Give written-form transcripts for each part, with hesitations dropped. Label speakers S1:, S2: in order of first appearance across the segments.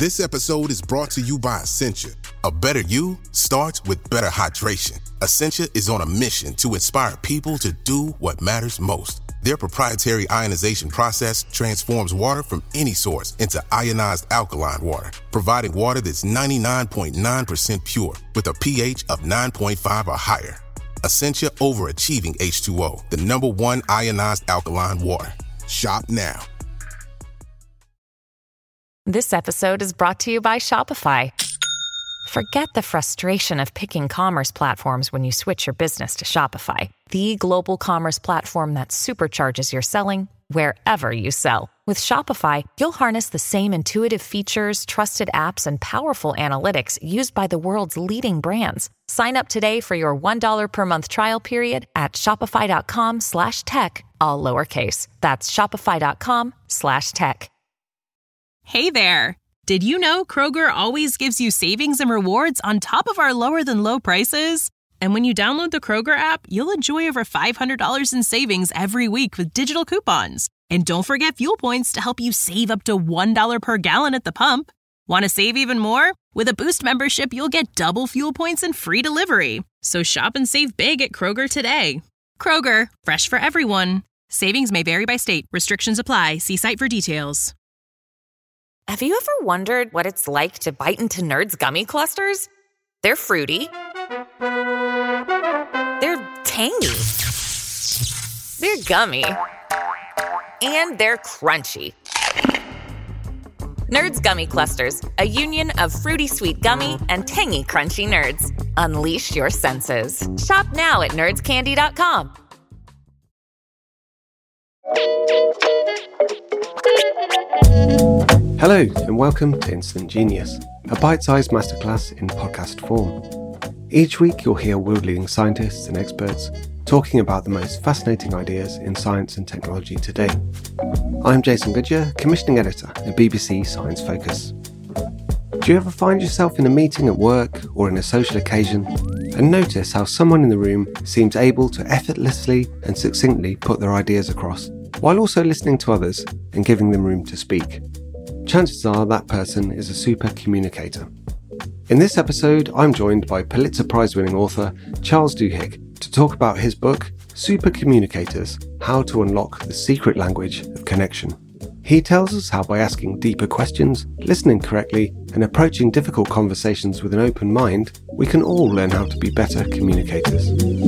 S1: This episode is brought to you by Essentia. A better you starts with better hydration. Essentia is on a mission to inspire people to do what matters most. Their proprietary ionization process transforms water from any source into ionized alkaline water, providing water that's 99.9% pure with a pH of 9.5 or higher. Essentia overachieving H2O, the #1 ionized alkaline water. Shop now.
S2: This episode is brought to you by Shopify. Forget the frustration of picking commerce platforms when you switch your business to Shopify, the global commerce platform that supercharges your selling wherever you sell. With Shopify, you'll harness the same intuitive features, trusted apps, and powerful analytics used by the world's leading brands. Sign up today for your $1 per month trial period at shopify.com/tech, all lowercase. That's shopify.com/tech.
S3: Hey there! Did you know Kroger always gives you savings and rewards on top of our lower-than-low prices? And when you download the Kroger app, you'll enjoy over $500 in savings every week with digital coupons. And don't forget fuel points to help you save up to $1 per gallon at the pump. Want to save even more? With a Boost membership, you'll get double fuel points and free delivery. So shop and save big at Kroger today. Kroger, fresh for everyone. Savings may vary by state. Restrictions apply. See site for details.
S2: Have you ever wondered what it's like to bite into Nerds gummy clusters? They're fruity. They're tangy. They're gummy. And they're crunchy. Nerds Gummy Clusters, a union of fruity sweet gummy and tangy crunchy nerds. Unleash your senses. Shop now at nerdscandy.com.
S4: Hello and welcome to Instant Genius, a bite-sized masterclass in podcast form. Each week you'll hear world-leading scientists and experts talking about the most fascinating ideas in science and technology today. I'm Jason Goodyear, commissioning editor at BBC Science Focus. Do you ever find yourself in a meeting at work or in a social occasion and notice how someone in the room seems able to effortlessly and succinctly put their ideas across, while also listening to others and giving them room to speak? Chances are that person is a super communicator. In this episode, I'm joined by Pulitzer Prize-winning author Charles Duhigg to talk about his book, Super Communicators: How to Unlock the Secret Language of Connection. He tells us how by asking deeper questions, listening correctly, and approaching difficult conversations with an open mind, we can all learn how to be better communicators.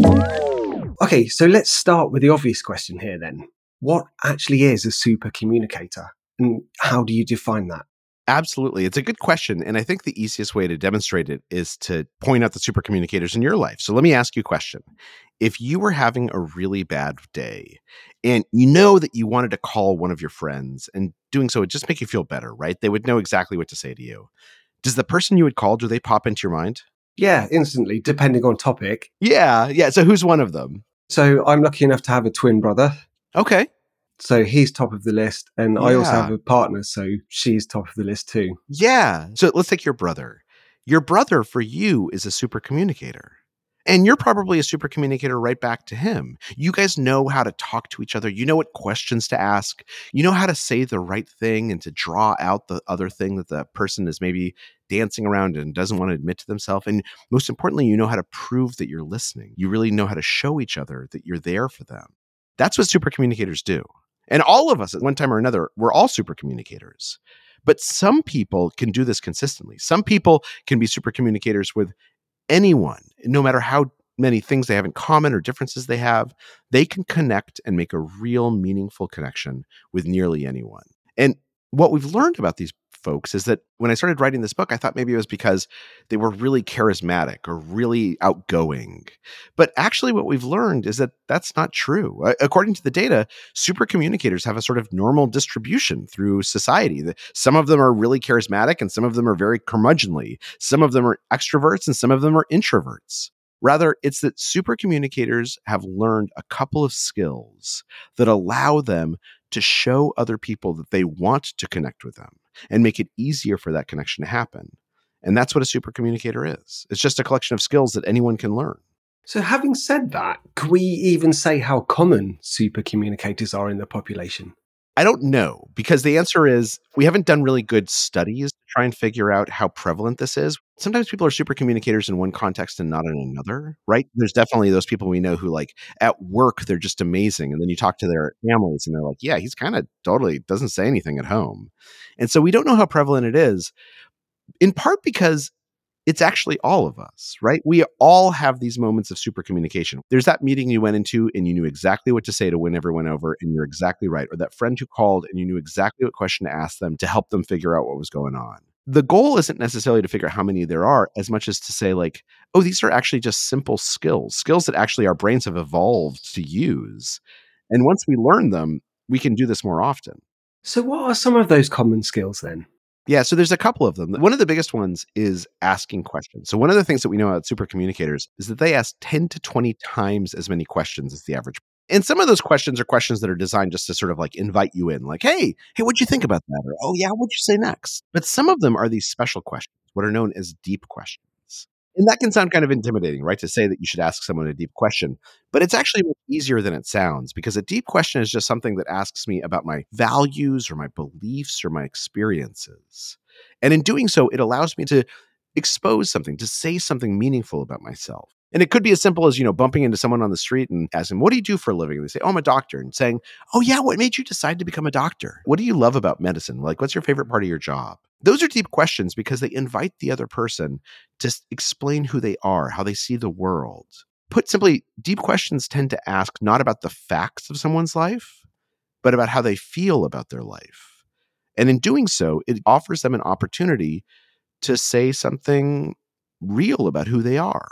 S4: Okay, so let's start with the obvious question here then. What actually is a super communicator? And how do you define that?
S5: Absolutely. It's a good question. And I think the easiest way to demonstrate it is to point out the super communicators in your life. So let me ask you a question. If you were having a really bad day and you know that you wanted to call one of your friends and doing so would just make you feel better, right? They would know exactly what to say to you. Does the person you would call, do they pop into your mind?
S4: Yeah, instantly, depending on topic.
S5: Yeah. So who's one of them?
S4: So I'm lucky enough to have a twin brother.
S5: Okay.
S4: So he's top of the list, and I also have a partner, so she's top of the list too.
S5: Yeah. So let's take your brother. Your brother, for you, is a super communicator. And you're probably a super communicator right back to him. You guys know how to talk to each other. You know what questions to ask. You know how to say the right thing and to draw out the other thing that the person is maybe dancing around and doesn't want to admit to themselves. And most importantly, you know how to prove that you're listening. You really know how to show each other that you're there for them. That's what super communicators do. And all of us at one time or another, we're all super communicators. But some people can do this consistently. Some people can be super communicators with anyone, no matter how many things they have in common or differences they have. They can connect and make a real meaningful connection with nearly anyone. And what we've learned about these folks is that when I started writing this book, I thought maybe it was because they were really charismatic or really outgoing. But actually what we've learned is that that's not true. According to the data, super communicators have a sort of normal distribution through society. Some of them are really charismatic and some of them are very curmudgeonly. Some of them are extroverts and some of them are introverts. Rather, it's that super communicators have learned a couple of skills that allow them to show other people that they want to connect with them and make it easier for that connection to happen. And that's what a super communicator is. It's just a collection of skills that anyone can learn.
S4: So having said that, can we even say how common super communicators are in the population?
S5: I don't know, because the answer is we haven't done really good studies to try and figure out how prevalent this is. Sometimes people are super communicators in one context and not in another, right? There's definitely those people we know who, like, at work, they're just amazing. And then you talk to their families and they're like, yeah, he's kind of totally doesn't say anything at home. And so we don't know how prevalent it is, in part because it's actually all of us, right? We all have these moments of super communication. There's that meeting you went into and you knew exactly what to say to win everyone over, and you're exactly right. Or that friend who called and you knew exactly what question to ask them to help them figure out what was going on. The goal isn't necessarily to figure out how many there are as much as to say, like, oh, these are actually just simple skills that actually our brains have evolved to use. And once we learn them, we can do this more often.
S4: So what are some of those common skills then?
S5: Yeah, so there's a couple of them. One of the biggest ones is asking questions. So one of the things that we know about super communicators is that they ask 10 to 20 times as many questions as the average. And some of those questions are questions that are designed just to sort of like invite you in, like, hey, what'd you think about that? Or, oh yeah, what'd you say next? But some of them are these special questions, what are known as deep questions. And that can sound kind of intimidating, right? To say that you should ask someone a deep question, but it's actually much easier than it sounds, because a deep question is just something that asks me about my values or my beliefs or my experiences. And in doing so, it allows me to expose something, to say something meaningful about myself. And it could be as simple as, bumping into someone on the street and asking, what do you do for a living? And they say, oh, I'm a doctor. And saying, oh yeah, what made you decide to become a doctor? What do you love about medicine? Like, what's your favorite part of your job? Those are deep questions because they invite the other person to explain who they are, how they see the world. Put simply, deep questions tend to ask not about the facts of someone's life, but about how they feel about their life. And in doing so, it offers them an opportunity to say something real about who they are.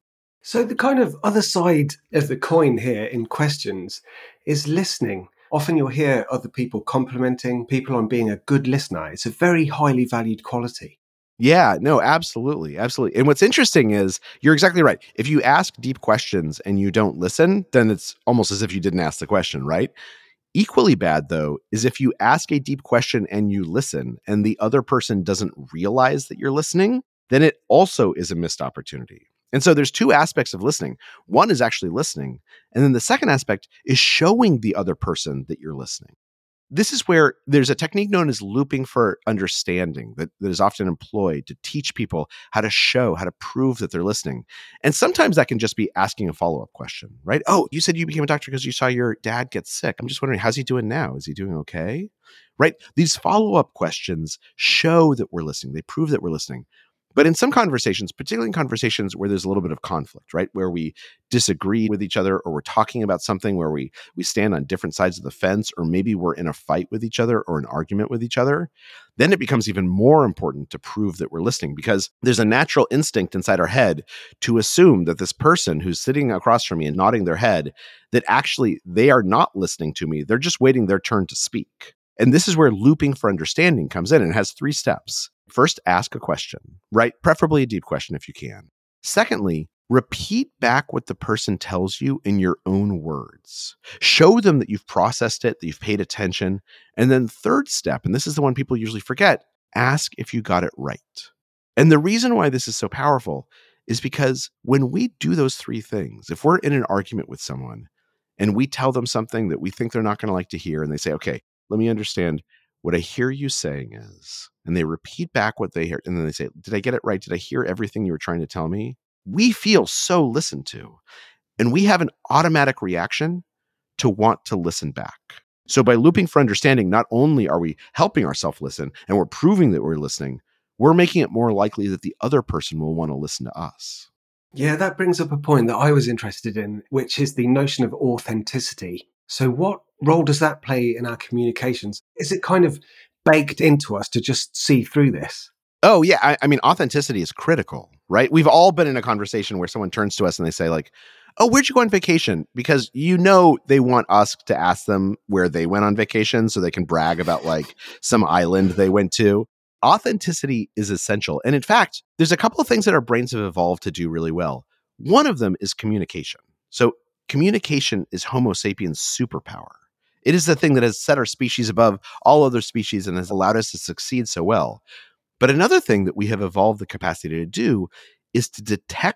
S4: So the kind of other side of the coin here in questions is listening. Often you'll hear other people complimenting people on being a good listener. It's a very highly valued quality.
S5: Yeah, no, absolutely. Absolutely. And what's interesting is you're exactly right. If you ask deep questions and you don't listen, then it's almost as if you didn't ask the question, right? Equally bad, though, is if you ask a deep question and you listen and the other person doesn't realize that you're listening, then it also is a missed opportunity. And so there's two aspects of listening. One is actually listening. And then the second aspect is showing the other person that you're listening. This is where there's a technique known as looping for understanding that is often employed to teach people how to show, how to prove that they're listening. And sometimes that can just be asking a follow-up question, right? Oh, you said you became a doctor because you saw your dad get sick. I'm just wondering, how's he doing now? Is he doing okay? Right? These follow-up questions show that we're listening. They prove that we're listening. But in some conversations, particularly in conversations where there's a little bit of conflict, right? Where we disagree with each other, or we're talking about something where we stand on different sides of the fence, or maybe we're in a fight with each other or an argument with each other, then it becomes even more important to prove that we're listening, because there's a natural instinct inside our head to assume that this person who's sitting across from me and nodding their head, that actually they are not listening to me. They're just waiting their turn to speak. And this is where looping for understanding comes in, and it has 3 steps. First, ask a question, right? Preferably a deep question if you can. Secondly, repeat back what the person tells you in your own words. Show them that you've processed it, that you've paid attention. And then third step, and this is the one people usually forget, ask if you got it right. And the reason why this is so powerful is because when we do those 3 things, if we're in an argument with someone and we tell them something that we think they're not going to like to hear, and they say, okay, let me understand what I hear you saying is, and they repeat back what they hear, and then they say, did I get it right? Did I hear everything you were trying to tell me? We feel so listened to, and we have an automatic reaction to want to listen back. So by looping for understanding, not only are we helping ourselves listen and we're proving that we're listening, we're making it more likely that the other person will want to listen to us.
S4: Yeah, that brings up a point that I was interested in, which is the notion of authenticity. So what role does that play in our communications? Is it kind of baked into us to just see through this?
S5: Oh, yeah. I mean, authenticity is critical, right? We've all been in a conversation where someone turns to us and they say, like, oh, where'd you go on vacation? Because they want us to ask them where they went on vacation so they can brag about like some island they went to. Authenticity is essential. And in fact, there's a couple of things that our brains have evolved to do really well. One of them is communication. So communication is Homo sapiens' superpower. It is the thing that has set our species above all other species and has allowed us to succeed so well. But another thing that we have evolved the capacity to do is to detect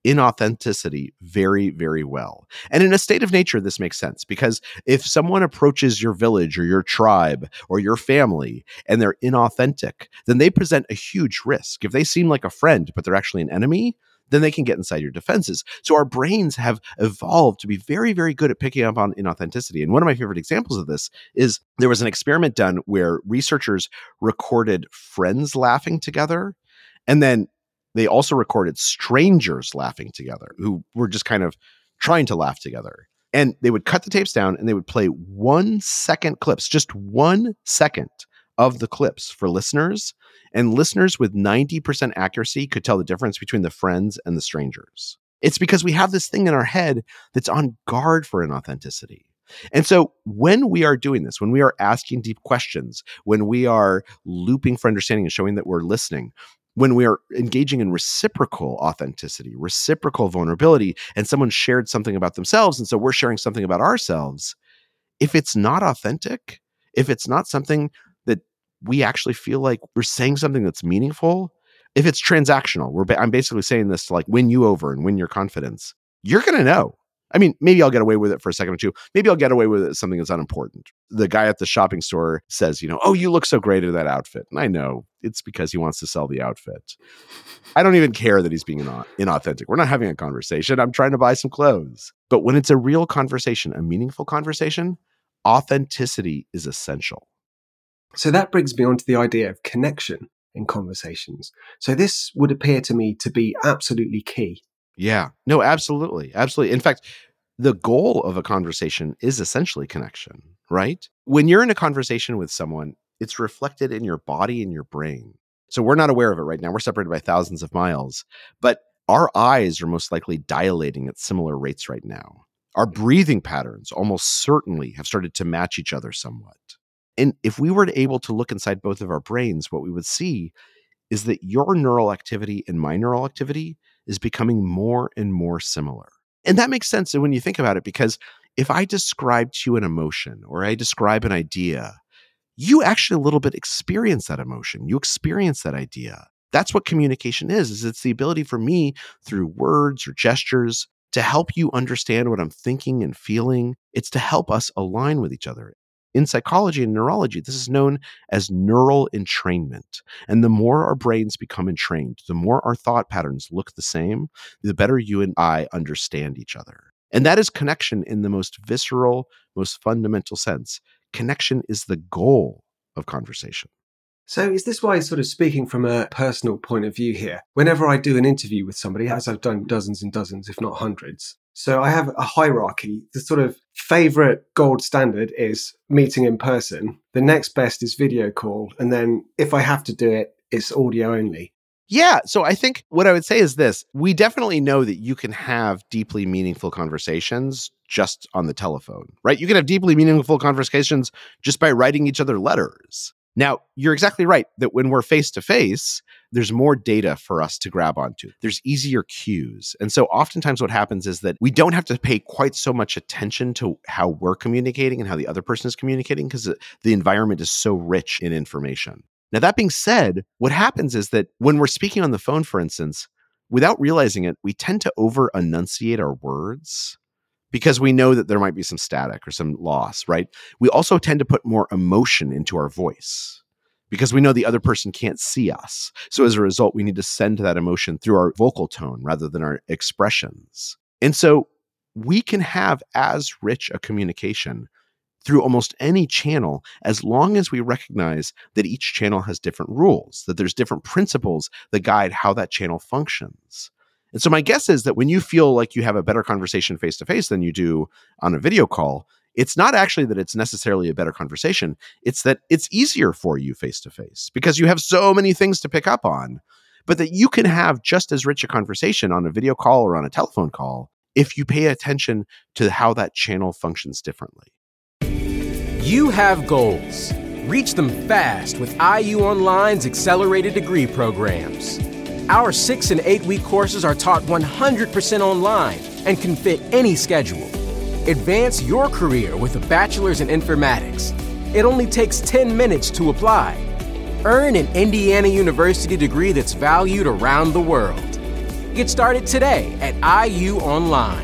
S5: inauthenticity very, very well. And in a state of nature, this makes sense because if someone approaches your village or your tribe or your family and they're inauthentic, then they present a huge risk. If they seem like a friend, but they're actually an enemy, then they can get inside your defenses. So our brains have evolved to be very, very good at picking up on inauthenticity. And one of my favorite examples of this is there was an experiment done where researchers recorded friends laughing together, and then they also recorded strangers laughing together who were just kind of trying to laugh together. And they would cut the tapes down and they would play 1 second clips, just 1 second of the clips for listeners. And listeners with 90% accuracy could tell the difference between the friends and the strangers. It's because we have this thing in our head that's on guard for inauthenticity. And so when we are doing this, when we are asking deep questions, when we are looping for understanding and showing that we're listening, when we are engaging in reciprocal authenticity, reciprocal vulnerability, and someone shared something about themselves, and so we're sharing something about ourselves, if it's not authentic, if it's not something that we actually feel like we're saying something that's meaningful, if it's transactional, I'm basically saying this to like win you over and win your confidence, you're going to know. I mean, maybe I'll get away with it for a second or two. Maybe I'll get away with it as something that's unimportant. The guy at the shopping store says, oh, you look so great in that outfit. And I know it's because he wants to sell the outfit. I don't even care that he's being inauthentic. We're not having a conversation. I'm trying to buy some clothes. But when it's a real conversation, a meaningful conversation, authenticity is essential.
S4: So that brings me on to the idea of connection in conversations. So this would appear to me to be absolutely key.
S5: Yeah, no, absolutely. Absolutely. In fact, the goal of a conversation is essentially connection, right? When you're in a conversation with someone, it's reflected in your body and your brain. So we're not aware of it right now. We're separated by thousands of miles, but our eyes are most likely dilating at similar rates right now. Our breathing patterns almost certainly have started to match each other somewhat. And if we were able to look inside both of our brains, what we would see is that your neural activity and my neural activity is becoming more and more similar. And that makes sense when you think about it, because if I describe to you an emotion or I describe an idea, you actually a little bit experience that emotion. You experience that idea. That's what communication is it's the ability for me through words or gestures to help you understand what I'm thinking and feeling. It's to help us align with each other. In psychology and neurology, this is known as neural entrainment. And the more our brains become entrained, the more our thought patterns look the same, the better you and I understand each other. And that is connection in the most visceral, most fundamental sense. Connection is the goal of conversation.
S4: So is this why, sort of speaking from a personal point of view here, whenever I do an interview with somebody, as I've done dozens and dozens, if not hundreds, so I have a hierarchy. The sort of favorite gold standard is meeting in person. The next best is video call. And then if I have to do it, it's audio only.
S5: Yeah. So I think what I would say is this. We definitely know that you can have deeply meaningful conversations just on the telephone, right? You can have deeply meaningful conversations just by writing each other letters. Now, you're exactly right that when we're face-to-face, there's more data for us to grab onto. There's easier cues. And so oftentimes what happens is that we don't have to pay quite so much attention to how we're communicating and how the other person is communicating because the environment is so rich in information. Now, that being said, what happens is that when we're speaking on the phone, for instance, without realizing it, we tend to over-enunciate our words because we know that there might be some static or some loss, right? We also tend to put more emotion into our voice because we know the other person can't see us. So as a result, we need to send that emotion through our vocal tone rather than our expressions. And so we can have as rich a communication through almost any channel as long as we recognize that each channel has different rules, that there's different principles that guide how that channel functions. And so my guess is that when you feel like you have a better conversation face-to-face than you do on a video call, it's not actually that it's necessarily a better conversation. It's that it's easier for you face-to-face because you have so many things to pick up on, but that you can have just as rich a conversation on a video call or on a telephone call if you pay attention to how that channel functions differently.
S6: You have goals. Reach them fast with IU Online's accelerated degree programs. Our 6- and 8-week courses are taught 100% online and can fit any schedule. Advance your career with a bachelor's in informatics. It only takes 10 minutes to apply. Earn an Indiana University degree that's valued around the world. Get started today at IU Online.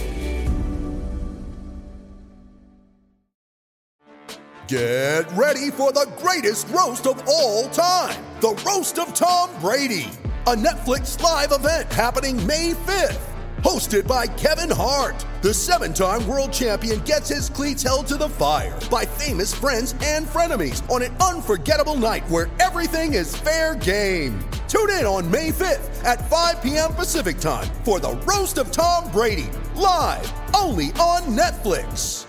S7: Get ready for the greatest roast of all time, the Roast of Tom Brady, a Netflix live event happening May 5th. Hosted by Kevin Hart, the 7-time world champion gets his cleats held to the fire by famous friends and frenemies on an unforgettable night where everything is fair game. Tune in on May 5th at 5 p.m. Pacific time for the Roast of Tom Brady, live only on Netflix.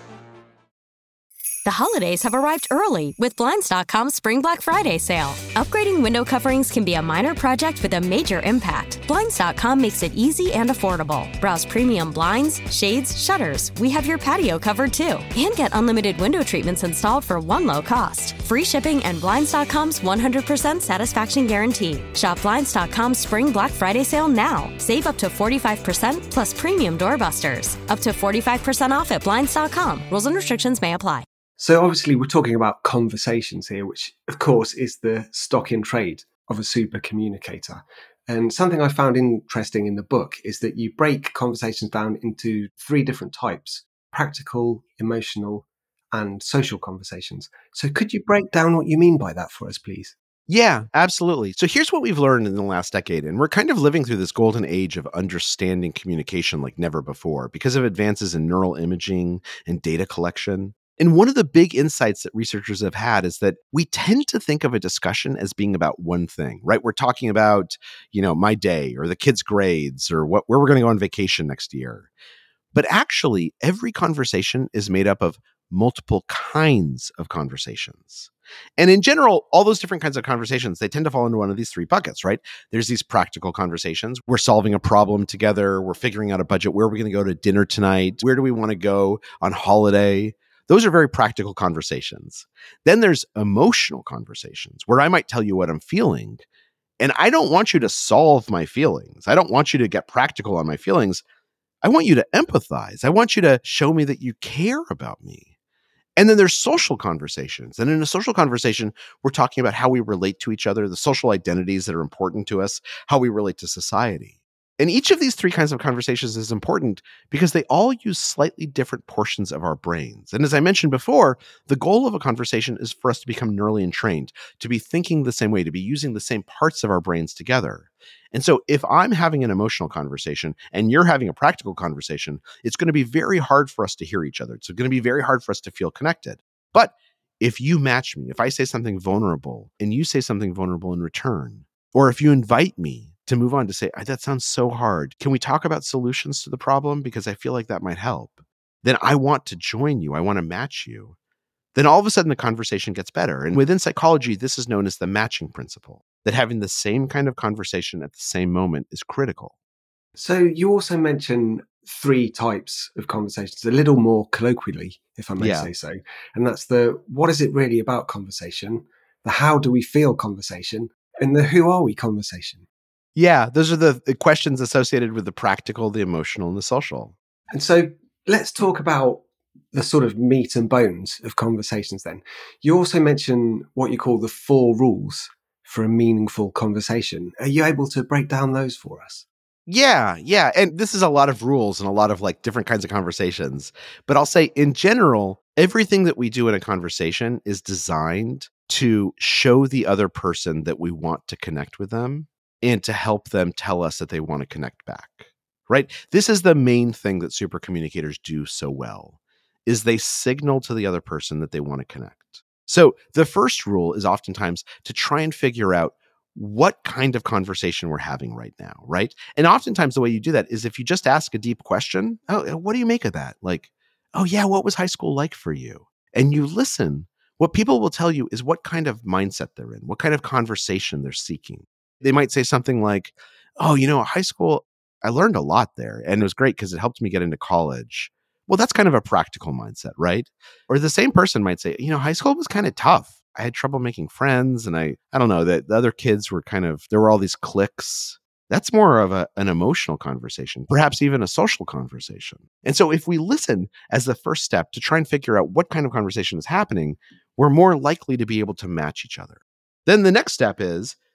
S8: The holidays have arrived early with Blinds.com's Spring Black Friday sale. Upgrading window coverings can be a minor project with a major impact. Blinds.com makes it easy and affordable. Browse premium blinds, shades, shutters. We have your patio covered too. And get unlimited window treatments installed for one low cost. Free shipping and Blinds.com's 100% satisfaction guarantee. Shop Blinds.com's Spring Black Friday sale now. Save up to 45% plus premium doorbusters. Up to 45% off at Blinds.com. Rules and restrictions may apply.
S4: So obviously we're talking about conversations here, which of course is the stock in trade of a super communicator. And something I found interesting in the book is that you break conversations down into 3 different types: practical, emotional, and social conversations. So could you break down what you mean by that for us, please?
S5: Yeah, absolutely. So here's what we've learned in the last decade, and we're kind of living through this golden age of understanding communication like never before because of advances in neural imaging and data collection. And one of the big insights that researchers have had is that we tend to think of a discussion as being about one thing, right? We're talking about, my day or the kids' grades or where we're going to go on vacation next year. But actually, every conversation is made up of multiple kinds of conversations. And in general, all those different kinds of conversations, they tend to fall into one of these 3 buckets, right? There's these practical conversations. We're solving a problem together. We're figuring out a budget. Where are we going to go to dinner tonight? Where do we want to go on holiday? Those are very practical conversations. Then there's emotional conversations where I might tell you what I'm feeling, and I don't want you to solve my feelings. I don't want you to get practical on my feelings. I want you to empathize. I want you to show me that you care about me. And then there's social conversations. And in a social conversation, we're talking about how we relate to each other, the social identities that are important to us, how we relate to society. And each of these 3 kinds of conversations is important because they all use slightly different portions of our brains. And as I mentioned before, the goal of a conversation is for us to become neurally entrained, to be thinking the same way, to be using the same parts of our brains together. And so if I'm having an emotional conversation and you're having a practical conversation, it's going to be very hard for us to hear each other. It's going to be very hard for us to feel connected. But if you match me, if I say something vulnerable and you say something vulnerable in return, or if you invite me to move on to say, that sounds so hard. Can we talk about solutions to the problem? Because I feel like that might help. Then I want to join you. I want to match you. Then all of a sudden the conversation gets better. And within psychology, this is known as the matching principle, that having the same kind of conversation at the same moment is critical.
S4: So you also mention 3 types of conversations, a little more colloquially, if I may say so. And that's the what is it really about conversation, the how do we feel conversation, and the who are we conversation.
S5: Yeah, those are the questions associated with the practical, the emotional, and the social.
S4: And so let's talk about the sort of meat and bones of conversations then. You also mention what you call the 4 rules for a meaningful conversation. Are you able to break down those for us?
S5: Yeah. And this is a lot of rules and a lot of different kinds of conversations. But I'll say in general, everything that we do in a conversation is designed to show the other person that we want to connect with them and to help them tell us that they want to connect back, right? This is the main thing that super communicators do so well, is they signal to the other person that they want to connect. So the first rule is oftentimes to try and figure out what kind of conversation we're having right now, right? And oftentimes the way you do that is if you just ask a deep question, oh, what do you make of that? Oh yeah, what was high school like for you? And you listen. What people will tell you is what kind of mindset they're in, what kind of conversation they're seeking. They might say something like, oh, high school, I learned a lot there. And it was great because it helped me get into college. Well, that's kind of a practical mindset, right? Or the same person might say, high school was kind of tough. I had trouble making friends. And I don't know, that the other kids were there were all these cliques. That's more of an emotional conversation, perhaps even a social conversation. And so if we listen as the first step to try and figure out what kind of conversation is happening, we're more likely to be able to match each other. Then the next step is,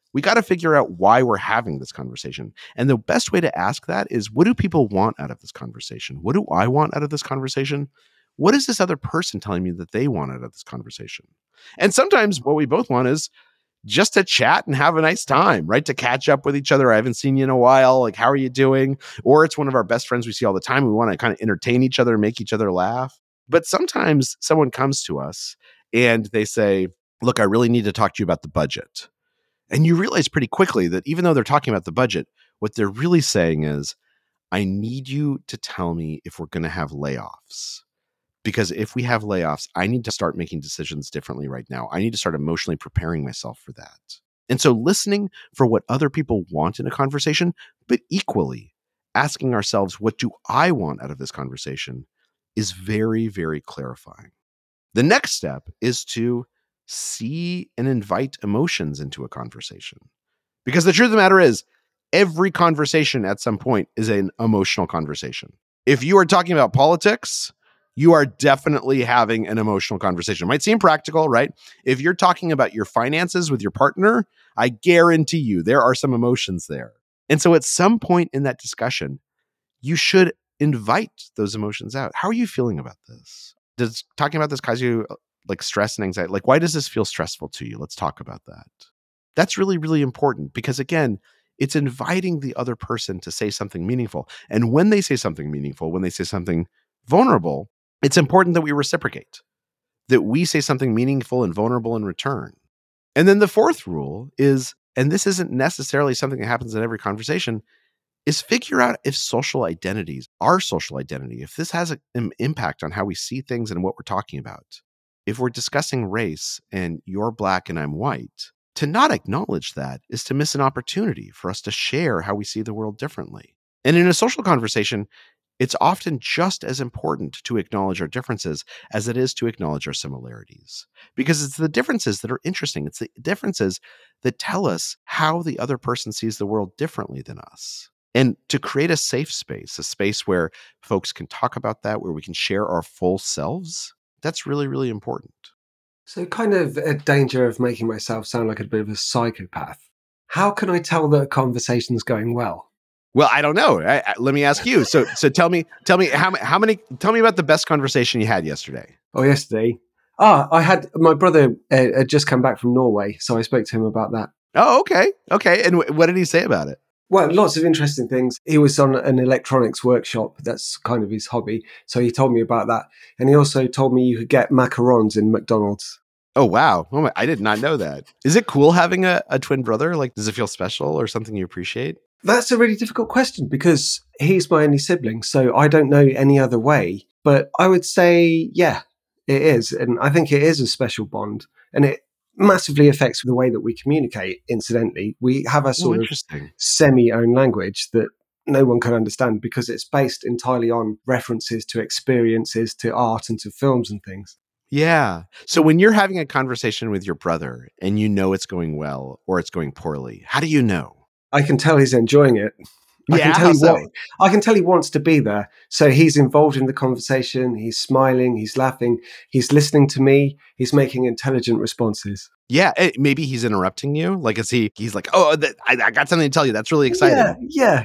S5: We got to figure out why we're having this conversation. And the best way to ask that is, what do people want out of this conversation? What do I want out of this conversation? What is this other person telling me that they want out of this conversation? And sometimes what we both want is just to chat and have a nice time, right? To catch up with each other. I haven't seen you in a while. Like, how are you doing? Or it's one of our best friends we see all the time. We want to kind of entertain each other and make each other laugh. But sometimes someone comes to us and they say, look, I really need to talk to you about the budget. And you realize pretty quickly that even though they're talking about the budget, what they're really saying is, I need you to tell me if we're going to have layoffs. Because if we have layoffs, I need to start making decisions differently right now. I need to start emotionally preparing myself for that. And so listening for what other people want in a conversation, but equally asking ourselves, what do I want out of this conversation, is very, very clarifying. The next step is to see and invite emotions into a conversation. Because the truth of the matter is, every conversation at some point is an emotional conversation. If you are talking about politics, you are definitely having an emotional conversation. It might seem practical, right? If you're talking about your finances with your partner, I guarantee you there are some emotions there. And so at some point in that discussion, you should invite those emotions out. How are you feeling about this? Does talking about this cause you like stress and anxiety? Like, why does this feel stressful to you? Let's talk about that. That's really, really important because, again, it's inviting the other person to say something meaningful. And when they say something meaningful, when they say something vulnerable, it's important that we reciprocate, that we say something meaningful and vulnerable in return. And then the fourth rule is, and this isn't necessarily something that happens in every conversation, is figure out if social identities, our social identity, if this has an impact on how we see things and what we're talking about. If we're discussing race and you're Black and I'm white, to not acknowledge that is to miss an opportunity for us to share how we see the world differently. And in a social conversation, it's often just as important to acknowledge our differences as it is to acknowledge our similarities. Because it's the differences that are interesting. It's the differences that tell us how the other person sees the world differently than us. And to create a safe space, a space where folks can talk about that, where we can share our full selves, that's really, really important.
S4: So kind of a danger of making myself sound like a bit of a psychopath. How can I tell that a conversation's going well?
S5: Well, I don't know. Let me ask you. So tell me tell me about the best conversation you had yesterday.
S4: Oh, yesterday? I had my brother had just come back from Norway, so I spoke to him about that.
S5: Oh, okay. Okay. And what did he say about it?
S4: Well, lots of interesting things. He was on an electronics workshop. That's kind of his hobby. So he told me about that. And he also told me you could get macarons in McDonald's.
S5: Oh, wow. Oh, I did not know that. Is it cool having a twin brother? Like, does it feel special or something you appreciate?
S4: That's a really difficult question because he's my only sibling. So I don't know any other way. But I would say, yeah, it is. And I think it is a special bond. And it massively affects the way that we communicate, incidentally. We have a sort of semi-own language that no one can understand because it's based entirely on references to experiences, to art and to films and things.
S5: Yeah. So when you're having a conversation with your brother and you know it's going well or it's going poorly, how do you know?
S4: I can tell he's enjoying it. I can tell he wants to be there. So he's involved in the conversation. He's smiling. He's laughing. He's listening to me. He's making intelligent responses.
S5: Yeah. Maybe he's interrupting you. Like, he's like, oh, I got something to tell you. That's really exciting.
S4: Yeah.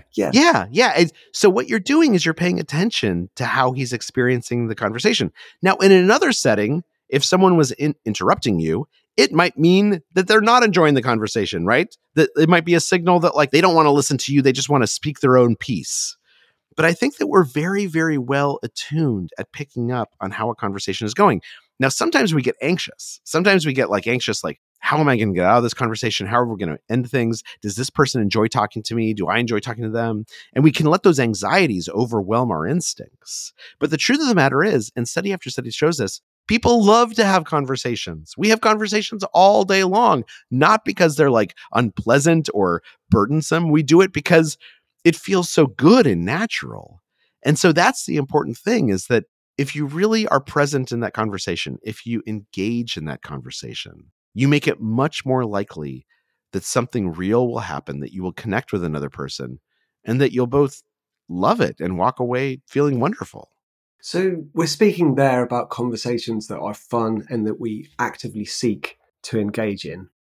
S5: So what you're doing is you're paying attention to how he's experiencing the conversation. Now, in another setting, if someone was interrupting you, it might mean that they're not enjoying the conversation, right? That it might be a signal that like they don't want to listen to you. They just want to speak their own piece. But I think that we're very, very well attuned at picking up on how a conversation is going. Now, sometimes we get anxious. Sometimes we get anxious, like, how am I going to get out of this conversation? How are we going to end things? Does this person enjoy talking to me? Do I enjoy talking to them? And we can let those anxieties overwhelm our instincts. But the truth of the matter is, and study after study shows this, people love to have conversations. We have conversations all day long, not because they're unpleasant or burdensome. We do it because it feels so good and natural. And so that's the important thing, is that if you really are present in that conversation, if you engage in that conversation, you make it much more likely that something real will happen, that you will connect with another person, and that you'll both love it and walk away feeling wonderful.
S4: So we're speaking there about conversations that are fun and that we actively seek to engage in.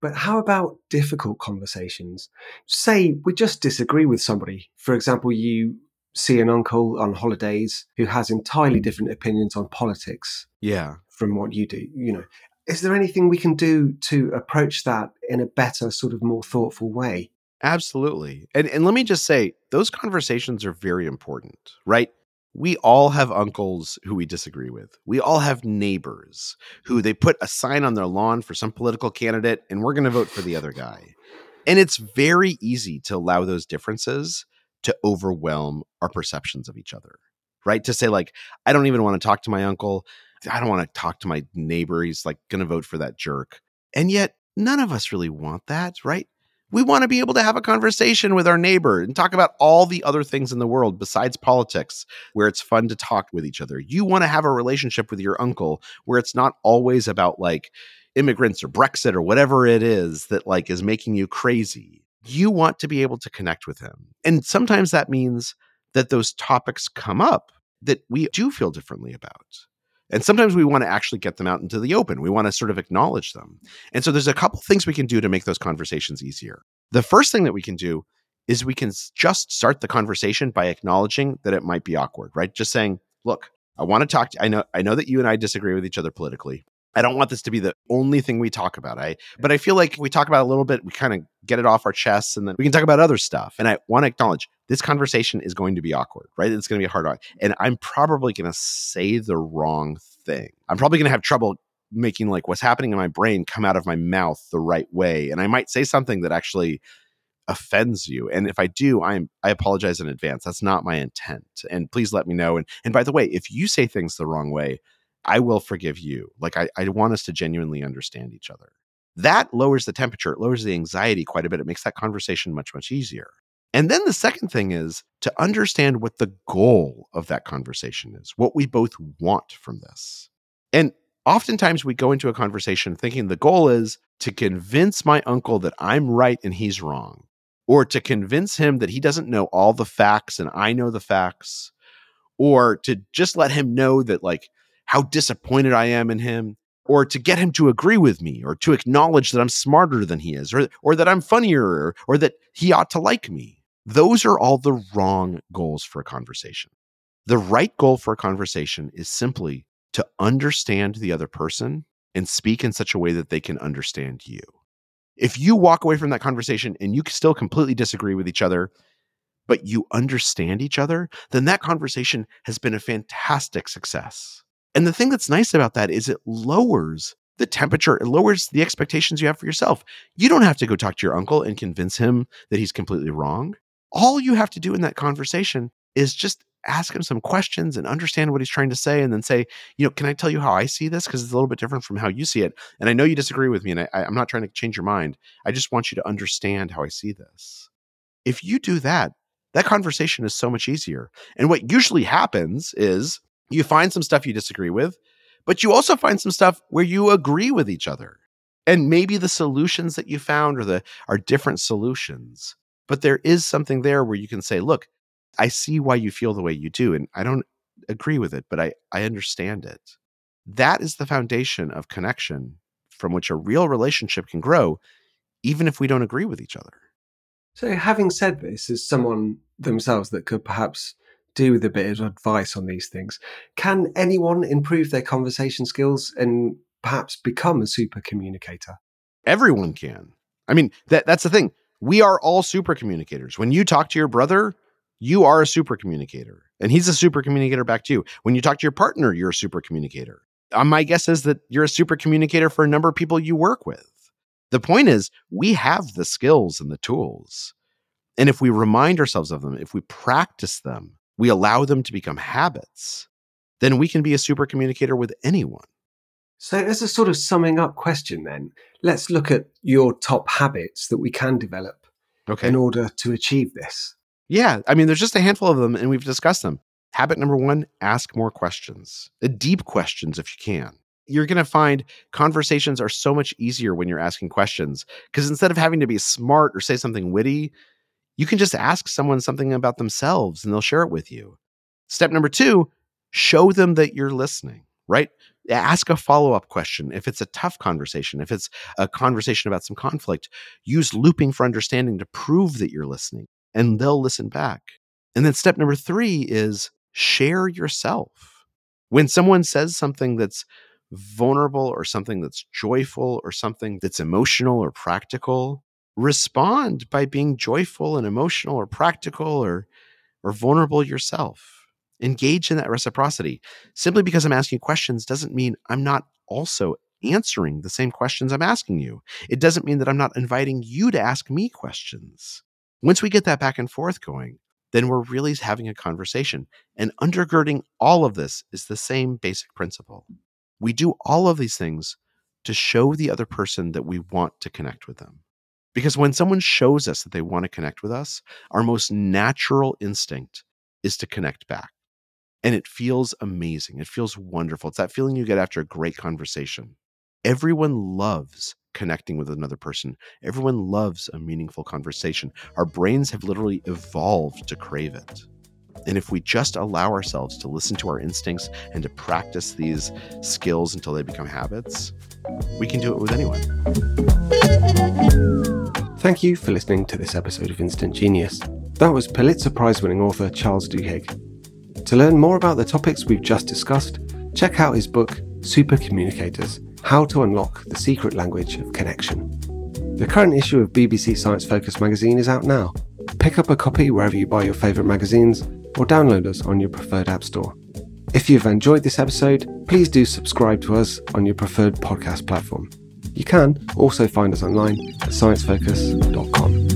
S4: But how about difficult conversations? Say we just disagree with somebody. For example, you see an uncle on holidays who has entirely different opinions on politics from what you do. Is there anything we can do to approach that in a better, sort of more thoughtful way?
S5: Absolutely. And let me just say, those conversations are very important, right? We all have uncles who we disagree with. We all have neighbors who they put a sign on their lawn for some political candidate and we're going to vote for the other guy. And it's very easy to allow those differences to overwhelm our perceptions of each other, right? To say like, I don't even want to talk to my uncle. I don't want to talk to my neighbor. He's like going to vote for that jerk. And yet none of us really want that, right? We want to be able to have a conversation with our neighbor and talk about all the other things in the world besides politics, where it's fun to talk with each other. You want to have a relationship with your uncle where it's not always about like immigrants or Brexit or whatever it is that like is making you crazy. You want to be able to connect with him. And sometimes that means that those topics come up that we do feel differently about. And sometimes we want to actually get them out into the open. We want to sort of acknowledge them. And so there's a couple things we can do to make those conversations easier. The first thing that we can do is we can just start the conversation by acknowledging that it might be awkward, right? Just saying, look, I want to talk to you. I know that you and I disagree with each other politically. I don't want this to be the only thing we talk about. But I feel like if we talk about it a little bit, we kind of get it off our chests and then we can talk about other stuff. And I want to acknowledge this conversation is going to be awkward, right? It's going to be hard. And I'm probably going to say the wrong thing. I'm probably going to have trouble making like what's happening in my brain come out of my mouth the right way. And I might say something that actually offends you. And if I do, I apologize in advance. That's not my intent. And please let me know. And by the way, if you say things the wrong way, I will forgive you. Like I want us to genuinely understand each other. That lowers the temperature. It lowers the anxiety quite a bit. It makes that conversation much, much easier. And then the second thing is to understand what the goal of that conversation is, what we both want from this. And oftentimes we go into a conversation thinking the goal is to convince my uncle that I'm right and he's wrong, or to convince him that he doesn't know all the facts and I know the facts, or to just let him know that like how disappointed I am in him, or to get him to agree with me, or to acknowledge that I'm smarter than he is, or that I'm funnier, or that he ought to like me. Those are all the wrong goals for a conversation. The right goal for a conversation is simply to understand the other person and speak in such a way that they can understand you. If you walk away from that conversation and you still completely disagree with each other, but you understand each other, then that conversation has been a fantastic success. And the thing that's nice about that is it lowers the temperature. It lowers the expectations you have for yourself. You don't have to go talk to your uncle and convince him that he's completely wrong. All you have to do in that conversation is just ask him some questions and understand what he's trying to say, and then say, can I tell you how I see this? Because it's a little bit different from how you see it. And I know you disagree with me, and I'm not trying to change your mind. I just want you to understand how I see this. If you do that, that conversation is so much easier. And what usually happens is you find some stuff you disagree with, but you also find some stuff where you agree with each other. And maybe the solutions that you found are different solutions. But there is something there where you can say, look, I see why you feel the way you do, and I don't agree with it, but I understand it. That is the foundation of connection from which a real relationship can grow, even if we don't agree with each other.
S4: So having said this, as someone themselves that could perhaps do with a bit of advice on these things, can anyone improve their conversation skills and perhaps become a super communicator?
S5: Everyone can. I mean, that's the thing. We are all super communicators. When you talk to your brother, you are a super communicator, and he's a super communicator back to you. When you talk to your partner, you're a super communicator. My guess is that you're a super communicator for a number of people you work with. The point is, we have the skills and the tools. And if we remind ourselves of them, if we practice them, we allow them to become habits, then we can be a super communicator with anyone.
S4: So as a sort of summing up question then, let's look at your top habits that we can develop in order to achieve this.
S5: Yeah, I mean, there's just a handful of them, and we've discussed them. Habit number 1, ask more questions, deep questions if you can. You're going to find conversations are so much easier when you're asking questions, because instead of having to be smart or say something witty, you can just ask someone something about themselves and they'll share it with you. Step number 2, show them that you're listening, right? Ask a follow-up question. If it's a tough conversation, if it's a conversation about some conflict, use looping for understanding to prove that you're listening, and they'll listen back. And then step number 3 is share yourself. When someone says something that's vulnerable or something that's joyful or something that's emotional or practical, respond by being joyful and emotional or practical or vulnerable yourself. Engage in that reciprocity. Simply because I'm asking questions doesn't mean I'm not also answering the same questions I'm asking you. It doesn't mean that I'm not inviting you to ask me questions. Once we get that back and forth going, then we're really having a conversation. And undergirding all of this is the same basic principle. We do all of these things to show the other person that we want to connect with them. Because when someone shows us that they want to connect with us, our most natural instinct is to connect back. And it feels amazing. It feels wonderful. It's that feeling you get after a great conversation. Everyone loves connecting with another person. Everyone loves a meaningful conversation. Our brains have literally evolved to crave it. And if we just allow ourselves to listen to our instincts and to practice these skills until they become habits, we can do it with anyone.
S4: Thank you for listening to this episode of Instant Genius. That was Pulitzer Prize-winning author Charles Duhigg. To learn more about the topics we've just discussed, check out his book, Super Communicators: How to Unlock the Secret Language of Connection. The current issue of BBC Science Focus magazine is out now. Pick up a copy wherever you buy your favourite magazines, or download us on your preferred app store. If you've enjoyed this episode, please do subscribe to us on your preferred podcast platform. You can also find us online at sciencefocus.com.